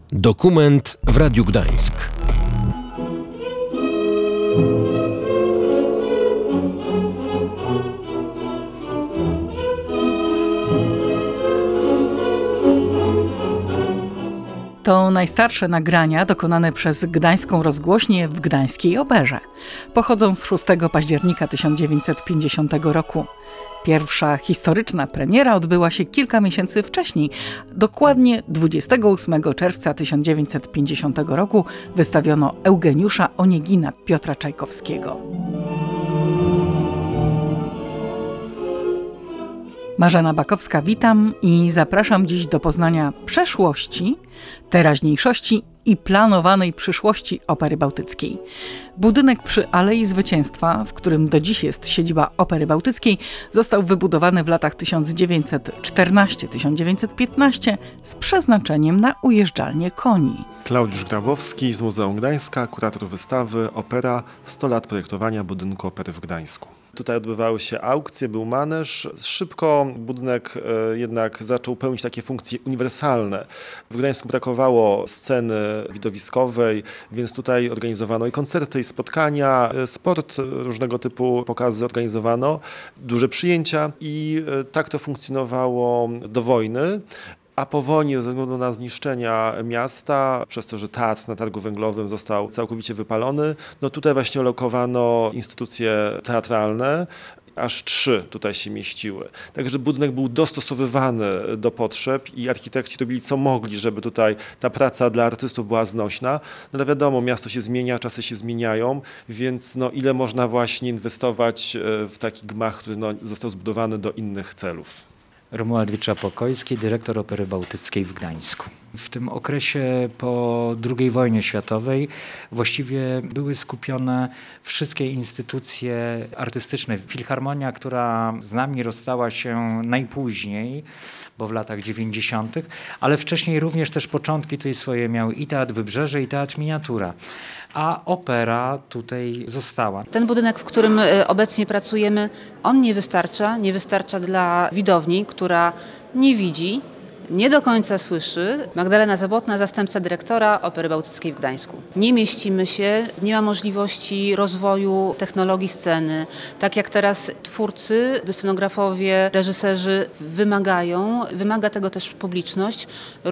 Dokument w Radiu Gdańsk. To najstarsze nagrania dokonane przez Gdańską Rozgłośnię w Gdańskiej Operze. Pochodzą z 6 października 1950 roku. Pierwsza historyczna premiera odbyła się kilka miesięcy wcześniej. Dokładnie 28 czerwca 1950 roku wystawiono Eugeniusza Oniegina Piotra Czajkowskiego. Marzena Bakowska, witam i zapraszam dziś do poznania przeszłości, teraźniejszości i planowanej przyszłości Opery Bałtyckiej. Budynek przy Alei Zwycięstwa, w którym do dziś jest siedziba Opery Bałtyckiej, został wybudowany w latach 1914-1915 z przeznaczeniem na ujeżdżalnię koni. Klaudiusz Grabowski z Muzeum Gdańska, kurator wystawy Opera 100 lat projektowania budynku opery w Gdańsku. Tutaj odbywały się aukcje, był maneż. Szybko budynek jednak zaczął pełnić takie funkcje uniwersalne. W Gdańsku brakowało sceny widowiskowej, więc tutaj organizowano i koncerty, i spotkania, sport, różnego typu pokazy organizowano, duże przyjęcia i tak to funkcjonowało do wojny. A po wojnie, ze względu na zniszczenia miasta, przez to, że teatr na Targu Węglowym został całkowicie wypalony, no tutaj właśnie lokowano instytucje teatralne. Aż 3 tutaj się mieściły. Także budynek był dostosowywany do potrzeb i architekci robili co mogli, żeby tutaj ta praca dla artystów była znośna. No ale wiadomo, miasto się zmienia, czasy się zmieniają, więc no ile można właśnie inwestować w taki gmach, który został zbudowany do innych celów. Romuald Wycza-Pokojski, dyrektor Opery Bałtyckiej w Gdańsku. W tym okresie po II wojnie światowej właściwie były skupione wszystkie instytucje artystyczne. Filharmonia, która z nami rozstała się najpóźniej, bo w latach 90., ale wcześniej również też początki tej swoje miały i Teatr Wybrzeże, i Teatr Miniatura. A opera tutaj została. Ten budynek, w którym obecnie pracujemy, on nie wystarcza dla widowni, która nie widzi, nie do końca słyszy. Magdalena Zabłotna, zastępca dyrektora Opery Bałtyckiej w Gdańsku. Nie mieścimy się, nie ma możliwości rozwoju technologii sceny. Tak jak teraz twórcy, scenografowie, reżyserzy wymaga tego też publiczność,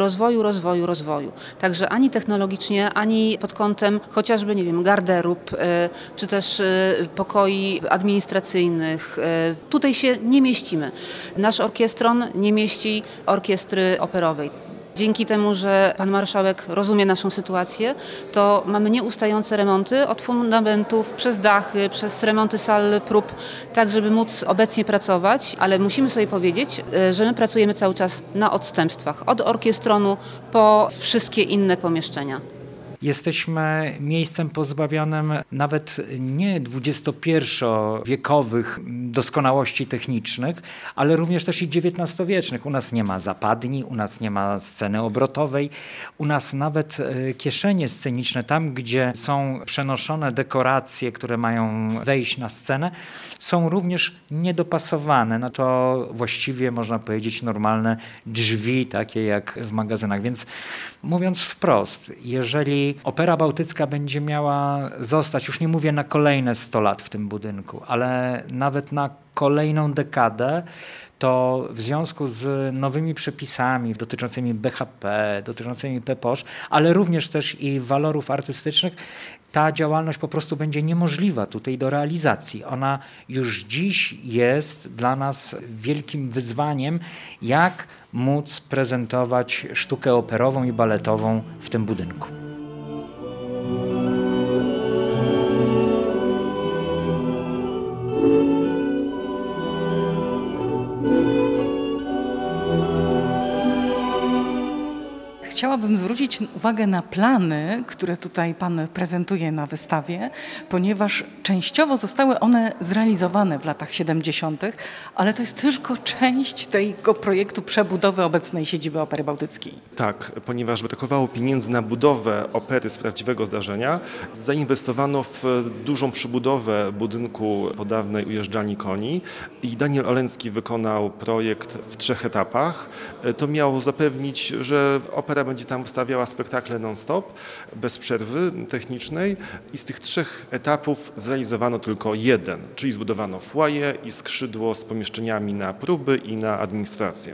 rozwoju. Także ani technologicznie, ani pod kątem chociażby, garderób, czy też pokoi administracyjnych. Tutaj się nie mieścimy. Nasz orkiestron nie mieści orkiestry operowej. Dzięki temu, że pan marszałek rozumie naszą sytuację, to mamy nieustające remonty od fundamentów, przez dachy, przez remonty sal prób, tak żeby móc obecnie pracować, ale musimy sobie powiedzieć, że my pracujemy cały czas na odstępstwach, od orkiestronu po wszystkie inne pomieszczenia. Jesteśmy miejscem pozbawionym nawet nie XXI-wiekowych doskonałości technicznych, ale również też i XIX-wiecznych. U nas nie ma zapadni, u nas nie ma sceny obrotowej, u nas nawet kieszenie sceniczne, tam gdzie są przenoszone dekoracje, które mają wejść na scenę, są również niedopasowane. No to właściwie można powiedzieć normalne drzwi, takie jak w magazynach. Więc mówiąc wprost, jeżeli Opera Bałtycka będzie miała zostać, już nie mówię na kolejne 100 lat w tym budynku, ale nawet na kolejną dekadę, to w związku z nowymi przepisami dotyczącymi BHP, dotyczącymi PPOSZ, ale również też i walorów artystycznych, ta działalność po prostu będzie niemożliwa tutaj do realizacji. Ona już dziś jest dla nas wielkim wyzwaniem, jak móc prezentować sztukę operową i baletową w tym budynku. Chciałabym zwrócić uwagę na plany, które tutaj pan prezentuje na wystawie, ponieważ częściowo zostały one zrealizowane w latach 70., ale to jest tylko część tego projektu przebudowy obecnej siedziby Opery Bałtyckiej. Tak, ponieważ brakowało pieniędzy na budowę opery z prawdziwego zdarzenia, zainwestowano w dużą przebudowę budynku po dawnej ujeżdżalni koni i Daniel Oleński wykonał projekt w 3 etapach. To miało zapewnić, że opera będzie tam wystawiała spektakle non-stop, bez przerwy technicznej i z tych 3 etapów zrealizowano tylko jeden, czyli zbudowano foyer i skrzydło z pomieszczeniami na próby i na administrację.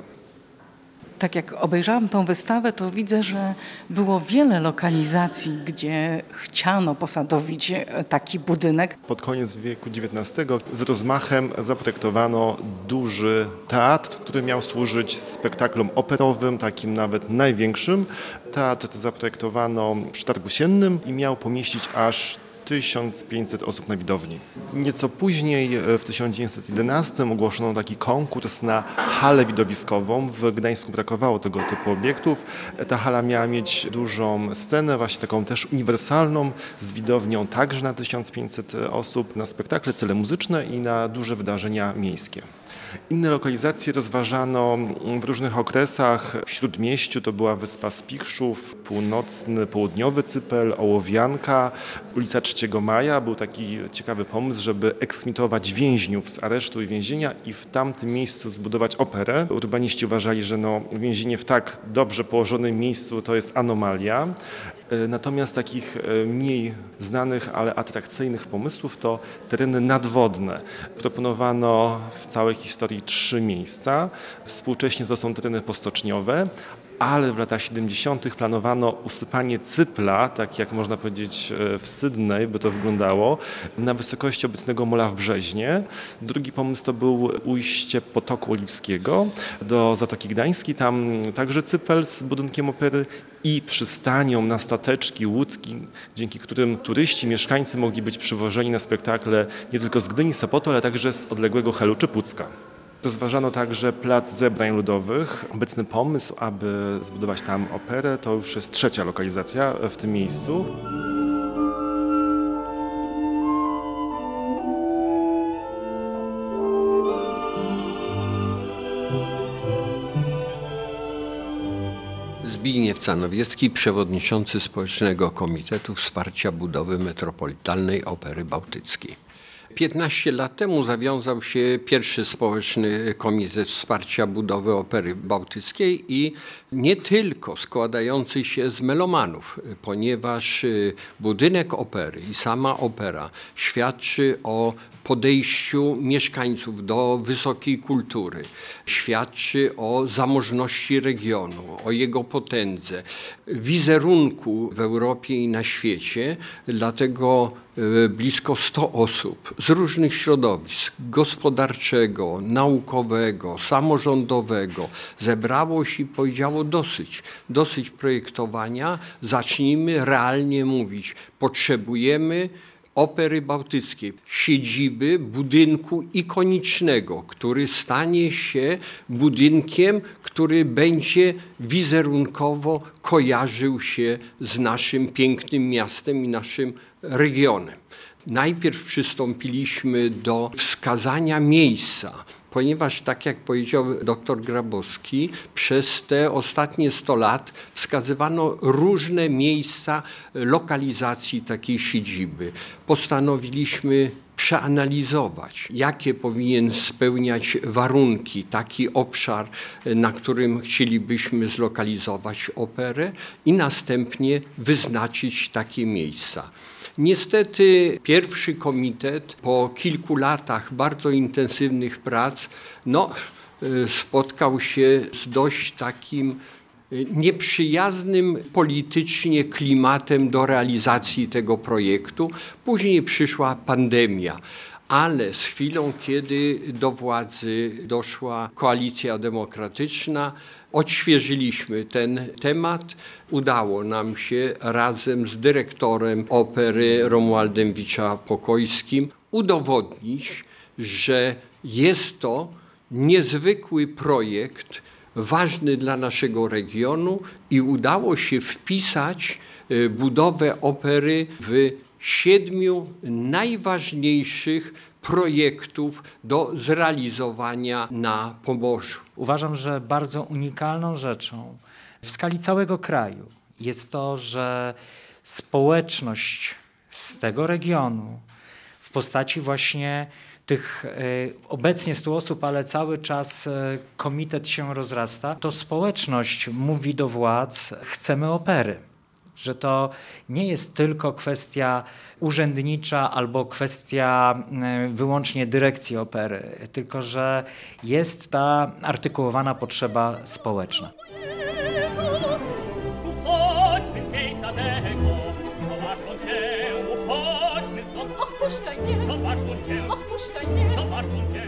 Tak jak obejrzałam tą wystawę, to widzę, że było wiele lokalizacji, gdzie chciano posadowić taki budynek. Pod koniec wieku XIX z rozmachem zaprojektowano duży teatr, który miał służyć spektaklom operowym, takim nawet największym. Teatr zaprojektowano przy Targu Siennym i miał pomieścić aż 1500 osób na widowni. Nieco później, w 1911 ogłoszono taki konkurs na halę widowiskową. W Gdańsku brakowało tego typu obiektów. Ta hala miała mieć dużą scenę, właśnie taką też uniwersalną, z widownią także na 1500 osób, na spektakle, cele muzyczne i na duże wydarzenia miejskie. Inne lokalizacje rozważano w różnych okresach. W Śródmieściu to była Wyspa Spichrzów, północny, południowy Cypel, Ołowianka, ulica 3 Maja. Był taki ciekawy pomysł, żeby eksmitować więźniów z aresztu i więzienia i w tamtym miejscu zbudować operę. Urbaniści uważali, że więzienie w tak dobrze położonym miejscu to jest anomalia. Natomiast takich mniej znanych, ale atrakcyjnych pomysłów to tereny nadwodne. Proponowano w całej historii 3 miejsca. Współcześnie to są tereny postoczniowe, ale w latach 70. planowano usypanie Cypla, tak jak można powiedzieć w Sydney by to wyglądało, na wysokości obecnego mola w Brzeźnie. Drugi pomysł to był ujście Potoku Oliwskiego do Zatoki Gdańskiej, tam także Cypel z budynkiem opery i przystanią na stateczki, łódki, dzięki którym turyści, mieszkańcy mogli być przywożeni na spektakle nie tylko z Gdyni, Sopotu, ale także z odległego Helu czy Pucka. Rozważano także plac zebrań ludowych. Obecny pomysł, aby zbudować tam operę, to już jest 3. lokalizacja w tym miejscu. Zbigniew Canowiecki, przewodniczący Społecznego Komitetu Wsparcia Budowy Metropolitalnej Opery Bałtyckiej. 15 lat temu zawiązał się pierwszy Społeczny Komitet Wsparcia Budowy Opery Bałtyckiej i nie tylko składający się z melomanów, ponieważ budynek opery i sama opera świadczy o podejściu mieszkańców do wysokiej kultury, świadczy o zamożności regionu, o jego potędze, wizerunku w Europie i na świecie. Dlatego blisko 100 osób z różnych środowisk gospodarczego, naukowego, samorządowego zebrało się i powiedziało dosyć projektowania, zacznijmy realnie mówić. Potrzebujemy Opery Bałtyckiej, siedziby budynku ikonicznego, który stanie się budynkiem, który będzie wizerunkowo kojarzył się z naszym pięknym miastem i naszym regionem. Najpierw przystąpiliśmy do wskazania miejsca, ponieważ tak jak powiedział dr Grabowski, przez te ostatnie 100 lat wskazywano różne miejsca lokalizacji takiej siedziby. Postanowiliśmy przeanalizować, jakie powinien spełniać warunki taki obszar, na którym chcielibyśmy zlokalizować operę i następnie wyznaczyć takie miejsca. Niestety pierwszy komitet po kilku latach bardzo intensywnych prac spotkał się z dość takim nieprzyjaznym politycznie klimatem do realizacji tego projektu. Później przyszła pandemia. Ale z chwilą, kiedy do władzy doszła Koalicja Demokratyczna, odświeżyliśmy ten temat. Udało nam się razem z dyrektorem opery Romualdem Wicza-Pokojskim udowodnić, że jest to niezwykły projekt, ważny dla naszego regionu i udało się wpisać budowę opery w 7 najważniejszych projektów do zrealizowania na Pomorzu. Uważam, że bardzo unikalną rzeczą w skali całego kraju jest to, że społeczność z tego regionu w postaci właśnie Tych obecnie 100 osób, ale cały czas komitet się rozrasta, to społeczność mówi do władz, chcemy opery. Że to nie jest tylko kwestia urzędnicza albo kwestia wyłącznie dyrekcji opery, tylko że jest ta artykułowana potrzeba społeczna. Uchodźmy z miejsca tego, zobaczą cię, uchodźmy stąd. Och, puszczaj mnie, zobaczą cię, och, puszczaj mnie, zobaczą cię.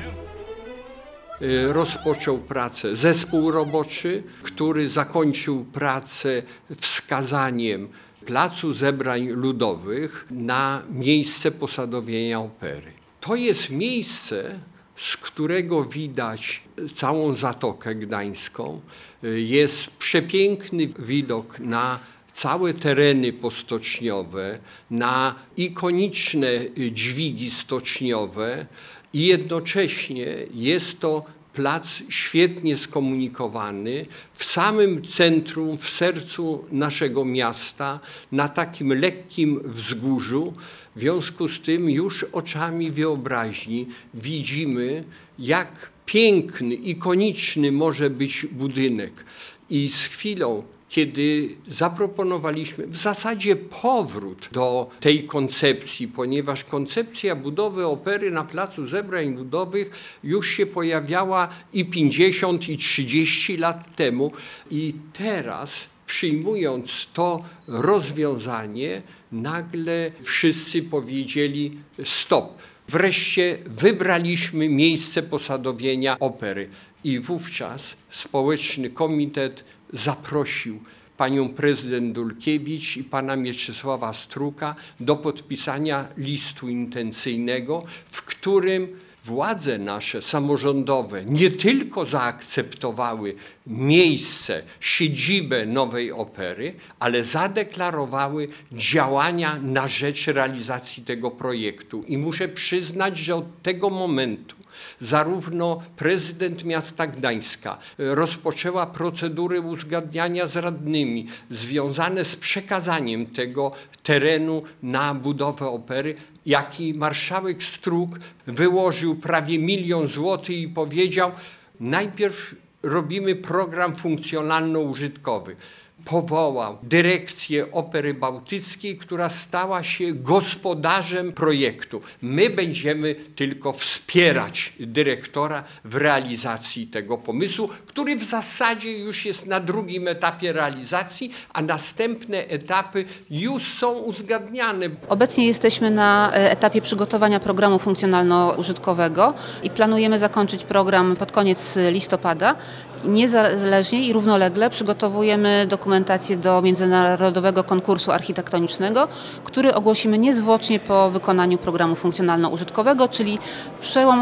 Rozpoczął pracę zespół roboczy, który zakończył pracę wskazaniem Placu Zebrań Ludowych na miejsce posadowienia opery. To jest miejsce, z którego widać całą Zatokę Gdańską. Jest przepiękny widok na całe tereny postoczniowe, na ikoniczne dźwigi stoczniowe i jednocześnie jest to plac świetnie skomunikowany w samym centrum, w sercu naszego miasta, na takim lekkim wzgórzu. W związku z tym już oczami wyobraźni widzimy, jak piękny, ikoniczny może być budynek. I z chwilą, kiedy zaproponowaliśmy w zasadzie powrót do tej koncepcji, ponieważ koncepcja budowy opery na Placu Zebrań Ludowych już się pojawiała i 50, i 30 lat temu. I teraz, przyjmując to rozwiązanie, nagle wszyscy powiedzieli stop. Wreszcie wybraliśmy miejsce posadowienia opery. I wówczas społeczny komitet zaprosił panią prezydent Dulkiewicz i pana Mieczysława Struka do podpisania listu intencyjnego, w którym władze nasze samorządowe nie tylko zaakceptowały miejsce, siedzibę nowej opery, ale zadeklarowały działania na rzecz realizacji tego projektu. I muszę przyznać, że od tego momentu zarówno prezydent miasta Gdańska rozpoczęła procedury uzgadniania z radnymi związane z przekazaniem tego terenu na budowę opery, jak i marszałek Struk wyłożył prawie 1 000 000 złotych i powiedział: najpierw robimy program funkcjonalno-użytkowy. Powołał dyrekcję Opery Bałtyckiej, która stała się gospodarzem projektu. My będziemy tylko wspierać dyrektora w realizacji tego pomysłu, który w zasadzie już jest na drugim etapie realizacji, a następne etapy już są uzgadniane. Obecnie jesteśmy na etapie przygotowania programu funkcjonalno-użytkowego i planujemy zakończyć program pod koniec listopada. Niezależnie i równolegle przygotowujemy dokumentację do międzynarodowego konkursu architektonicznego, który ogłosimy niezwłocznie po wykonaniu programu funkcjonalno-użytkowego, czyli przełom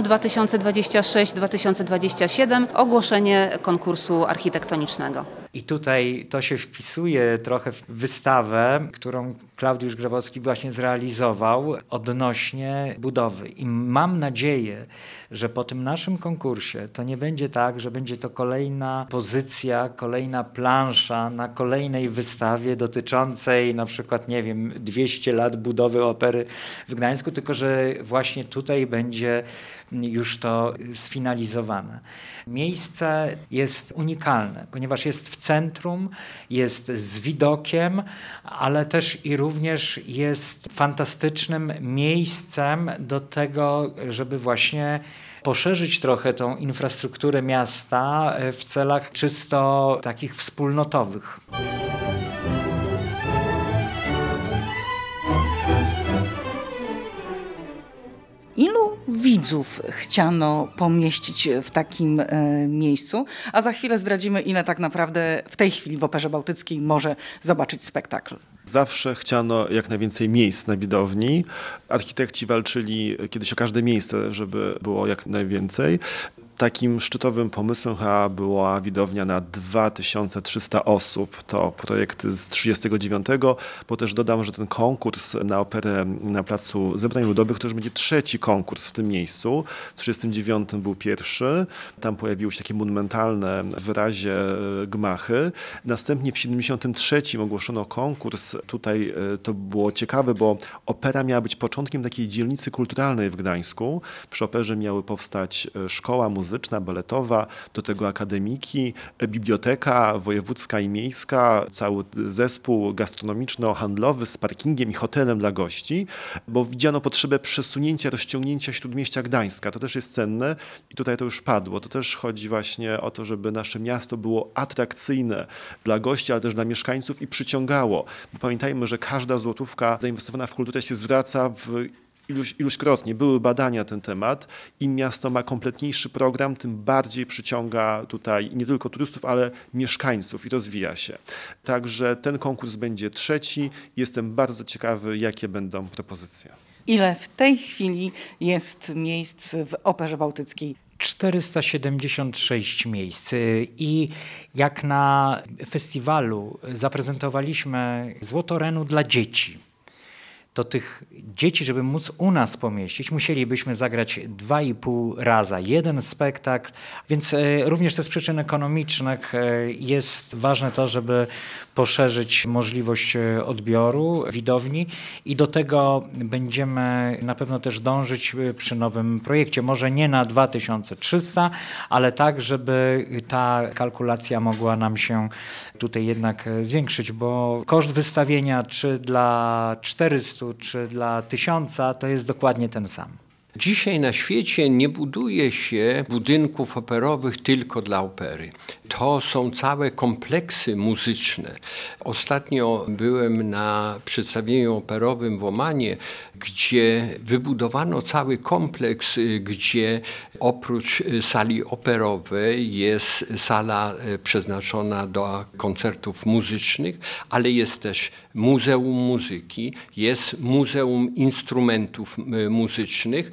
2026-2027, ogłoszenie konkursu architektonicznego. I tutaj to się wpisuje trochę w wystawę, którą Klaudiusz Grabowski właśnie zrealizował odnośnie budowy. I mam nadzieję, że po tym naszym konkursie to nie będzie tak, że będzie to kolejna pozycja, kolejna plansza na kolejnej wystawie dotyczącej na przykład, nie wiem, 200 lat budowy opery w Gdańsku, tylko że właśnie tutaj będzie już to sfinalizowane. Miejsce jest unikalne, ponieważ jest w centrum, jest z widokiem, ale też i również jest fantastycznym miejscem do tego, żeby właśnie poszerzyć trochę tą infrastrukturę miasta w celach czysto takich wspólnotowych. Ilu widzów chciano pomieścić w takim miejscu? A za chwilę zdradzimy, ile tak naprawdę w tej chwili w Operze Bałtyckiej może zobaczyć spektakl. Zawsze chciano jak najwięcej miejsc na widowni. Architekci walczyli kiedyś o każde miejsce, żeby było jak najwięcej. Takim szczytowym pomysłem chyba była widownia na 2300 osób. To projekt z 1939, bo też dodam, że ten konkurs na operę na Placu Zebrań Ludowych to już będzie trzeci konkurs w tym miejscu. W 1939 był pierwszy. Tam pojawiły się takie monumentalne w wyrazie gmachy. Następnie w 1973 ogłoszono konkurs. Tutaj to było ciekawe, bo opera miała być początkiem takiej dzielnicy kulturalnej w Gdańsku. Przy operze miały powstać szkoła muzyczna, baletowa, do tego akademiki, biblioteka wojewódzka i miejska, cały zespół gastronomiczno-handlowy z parkingiem i hotelem dla gości, bo widziano potrzebę przesunięcia, rozciągnięcia śródmieścia Gdańska. To też jest cenne i tutaj to już padło. To też chodzi właśnie o to, żeby nasze miasto było atrakcyjne dla gości, ale też dla mieszkańców i przyciągało. Bo pamiętajmy, że każda złotówka zainwestowana w kulturę się zwraca iluśkrotnie. Były badania na ten temat. Im miasto ma kompletniejszy program, tym bardziej przyciąga tutaj nie tylko turystów, ale mieszkańców i rozwija się. Także ten konkurs będzie trzeci. Jestem bardzo ciekawy, jakie będą propozycje. Ile w tej chwili jest miejsc w Operze Bałtyckiej? 476 miejsc i jak na festiwalu zaprezentowaliśmy Złotorenu dla dzieci, to tych dzieci, żeby móc u nas pomieścić, musielibyśmy zagrać 2,5 raza jeden spektakl, więc również też z przyczyn ekonomicznych jest ważne to, żeby poszerzyć możliwość odbioru widowni i do tego będziemy na pewno też dążyć przy nowym projekcie. Może nie na 2300, ale tak, żeby ta kalkulacja mogła nam się tutaj jednak zwiększyć, bo koszt wystawienia czy dla 400, czy dla 1000 to jest dokładnie ten sam. Dzisiaj na świecie nie buduje się budynków operowych tylko dla opery. To są całe kompleksy muzyczne. Ostatnio byłem na przedstawieniu operowym w Omanie, gdzie wybudowano cały kompleks, gdzie oprócz sali operowej jest sala przeznaczona do koncertów muzycznych, ale jest też Muzeum Muzyki, jest Muzeum Instrumentów Muzycznych,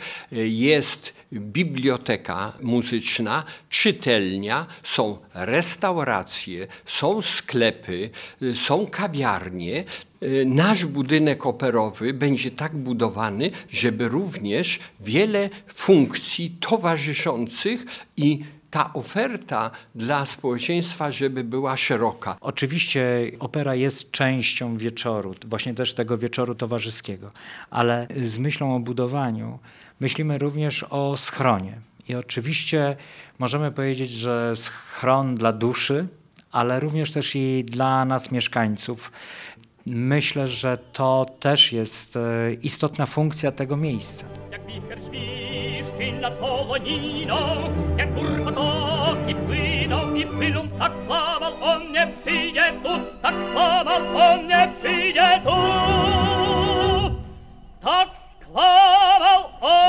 jest biblioteka muzyczna, czytelnia, są restauracje, są sklepy, są kawiarnie. Nasz budynek operowy będzie tak budowany, żeby również wiele funkcji towarzyszących i ta oferta dla społeczeństwa, żeby była szeroka. Oczywiście opera jest częścią wieczoru, właśnie też tego wieczoru towarzyskiego, ale z myślą o budowaniu myślimy również o schronie. I oczywiście możemy powiedzieć, że schron dla duszy, ale również też i dla nas mieszkańców. Myślę, że to też jest istotna funkcja tego miejsca. Jak wicher świszczy nad Powoniną, jak z gór potoki płyną i płyną, tak skłamał, on nie przyjdzie tu, tak skłamał, on nie przyjdzie tu. Tak skłamał,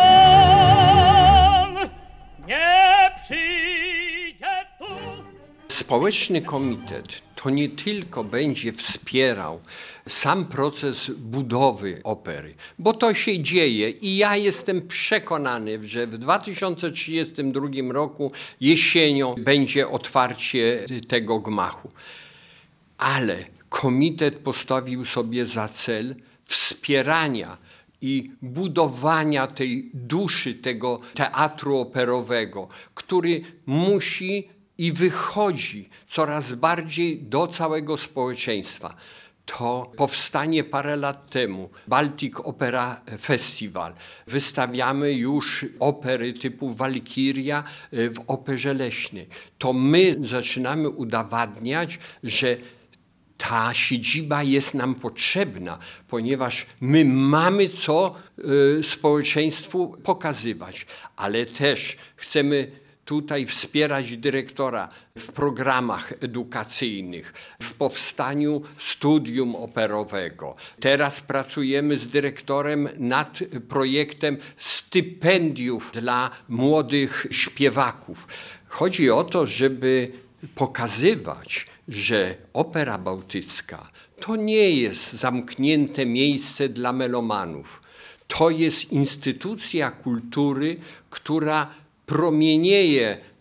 on nie przyjdzie tu. Społeczny komitet to nie tylko będzie wspierał sam proces budowy opery, bo to się dzieje i ja jestem przekonany, że w 2032 roku jesienią będzie otwarcie tego gmachu. Ale komitet postawił sobie za cel wspierania i budowania tej duszy tego teatru operowego, który musi i wychodzi coraz bardziej do całego społeczeństwa. To powstanie parę lat temu, Baltic Opera Festival. Wystawiamy już opery typu Walkiria w Operze Leśnej. To my zaczynamy udowadniać, że ta siedziba jest nam potrzebna, ponieważ my mamy co społeczeństwu pokazywać, ale też chcemy tutaj wspierać dyrektora w programach edukacyjnych, w powstaniu studium operowego. Teraz pracujemy z dyrektorem nad projektem stypendiów dla młodych śpiewaków. Chodzi o to, żeby pokazywać, że Opera Bałtycka to nie jest zamknięte miejsce dla melomanów. To jest instytucja kultury, która promienieje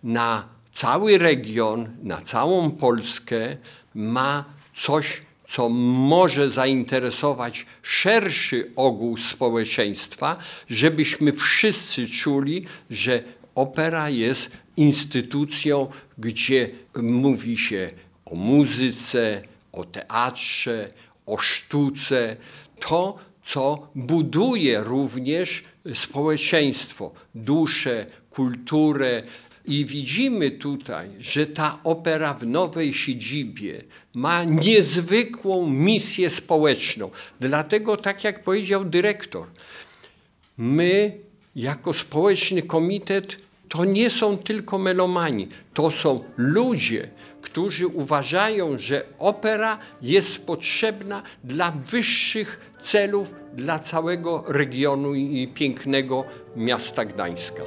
na cały region, na całą Polskę ma coś, co może zainteresować szerszy ogół społeczeństwa, żebyśmy wszyscy czuli, że opera jest instytucją, gdzie mówi się o muzyce, o teatrze, o sztuce. To, co buduje również społeczeństwo, duszę, kulturę. I widzimy tutaj, że ta opera w nowej siedzibie ma niezwykłą misję społeczną. Dlatego, tak jak powiedział dyrektor, my jako społeczny komitet to nie są tylko melomani, to są ludzie, którzy uważają, że opera jest potrzebna dla wyższych celów dla całego regionu i pięknego miasta Gdańska.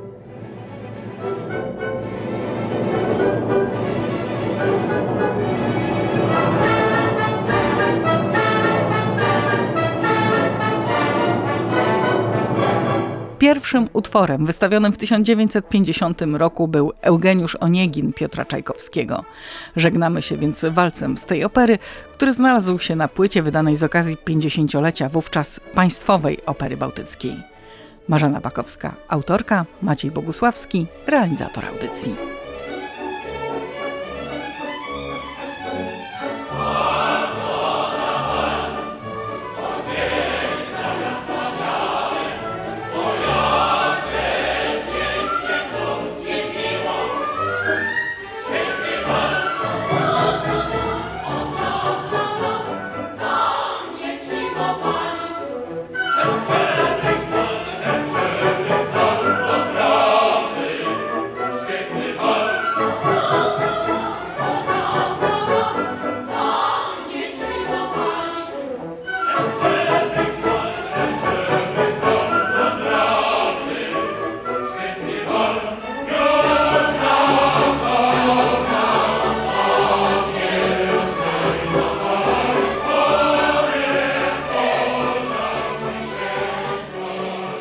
Pierwszym utworem wystawionym w 1950 roku był Eugeniusz Oniegin Piotra Czajkowskiego. Żegnamy się więc walcem z tej opery, który znalazł się na płycie wydanej z okazji 50-lecia wówczas Państwowej Opery Bałtyckiej. Marzena Bakowska, autorka, Maciej Bogusławski, realizator audycji.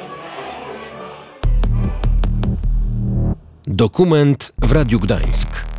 Dokument w Radiu Gdańsk.